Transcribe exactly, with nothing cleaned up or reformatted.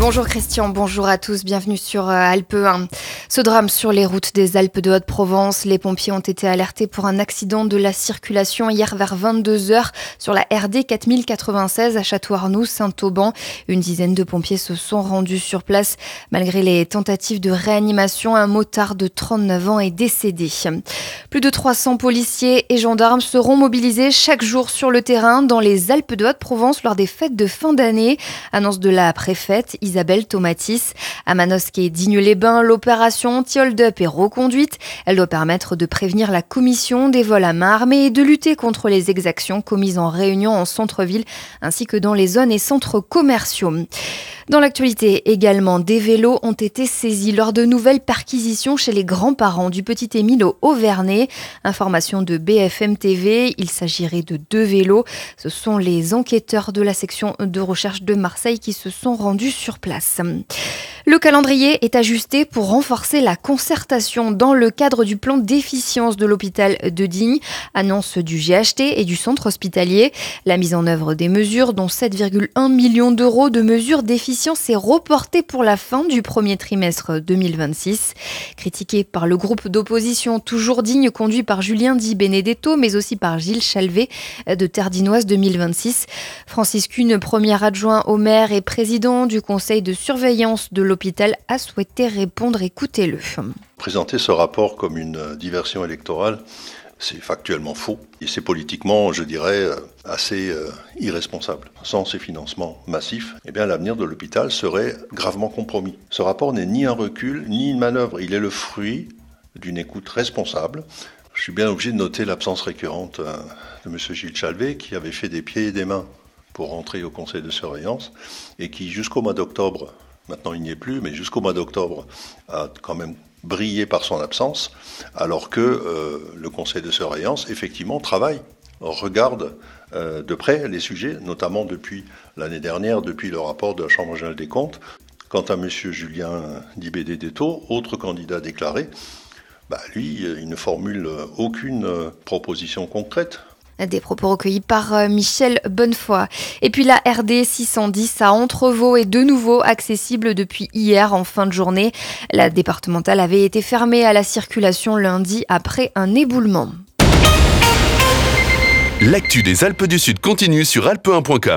Bonjour Christian, bonjour à tous, bienvenue sur Alpe un. Ce drame sur les routes des Alpes de Haute-Provence, les pompiers ont été alertés pour un accident de la circulation hier vers vingt-deux heures sur la R D quatre mille quatre-vingt-seize à Château-Arnoux-Saint-Auban. Une dizaine de pompiers se sont rendus sur place. Malgré les tentatives de réanimation, un motard de trente-neuf ans est décédé. Plus de trois cents policiers et gendarmes seront mobilisés chaque jour sur le terrain dans les Alpes de Haute-Provence lors des fêtes de fin d'année. Annonce de la préfète Isabelle Tomatis. À Manosque et Digne-les-Bains, l'opération anti-hold-up est reconduite. Elle doit permettre de prévenir la commission des vols à main armée et de lutter contre les exactions commises en réunion en centre-ville ainsi que dans les zones et centres commerciaux. Dans l'actualité également, des vélos ont été saisis lors de nouvelles perquisitions chez les grands-parents du petit Émile au Auvernais. Information de B F M T V, il s'agirait de deux vélos. Ce sont les enquêteurs de la section de recherche de Marseille qui se sont rendus sur place. Le calendrier est ajusté pour renforcer la concertation dans le cadre du plan d'efficience de l'hôpital de Digne, annonce du G H T et du centre hospitalier. La mise en œuvre des mesures, dont sept virgule un millions d'euros de mesures d'efficience, est reportée pour la fin du premier trimestre deux mille vingt-six. Critiqué par le groupe d'opposition Toujours Digne, conduit par Julien Di Benedetto, mais aussi par Gilles Chalvet de Terdinoise deux mille vingt-six. Francis Kuhn, premier adjoint au maire et président du conseil de surveillance de l'hôpital, a souhaité répondre. Écoutez-le. Présenter ce rapport comme une diversion électorale, c'est factuellement faux et c'est politiquement, je dirais, assez euh, irresponsable. Sans ces financements massifs, eh bien, l'avenir de l'hôpital serait gravement compromis. Ce rapport n'est ni un recul, ni une manœuvre. Il est le fruit d'une écoute responsable. Je suis bien obligé de noter l'absence récurrente euh, de M. Gilles Chalvet, qui avait fait des pieds et des mains pour rentrer au conseil de surveillance et qui, jusqu'au mois d'octobre, maintenant il n'y est plus, mais jusqu'au mois d'octobre, a quand même brillé par son absence, alors que euh, le conseil de surveillance, effectivement, travaille, regarde euh, de près les sujets, notamment depuis l'année dernière, depuis le rapport de la Chambre régionale des comptes. Quant à M. Julien Di Benedetto, autre candidat déclaré, bah, lui, il ne formule aucune proposition concrète. Des propos recueillis par Michel Bonnefoy. Et puis la R D six cent dix à Entrevaux est de nouveau accessible depuis hier en fin de journée. La départementale avait été fermée à la circulation lundi après un éboulement. L'actu des Alpes du Sud continue sur alpe un point com.